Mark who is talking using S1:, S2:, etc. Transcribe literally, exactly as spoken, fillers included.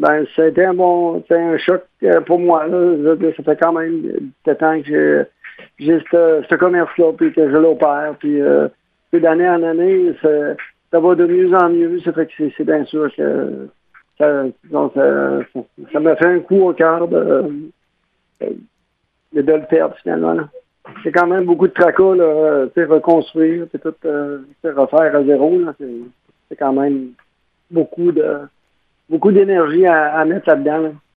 S1: Ben, c'était un bon, c'était un choc euh, pour moi. Là. Je- ça fait quand même de temps que j'ai, j'ai ce, ce commerce-là, puis que je l'opère. Puis, euh, puis d'année en année, ça, ça va de mieux en mieux. Ça fait que c'est, c'est bien sûr que ça, donc, ça, ça, ça m'a fait un coup au cœur de, de, de le perdre finalement. Là. C'est quand même beaucoup de tracas, là, tu sais, reconstruire, puis tout euh, tu sais, refaire à zéro. Là, c'est, c'est quand même beaucoup de beaucoup d'énergie à, à mettre là-dedans. Là.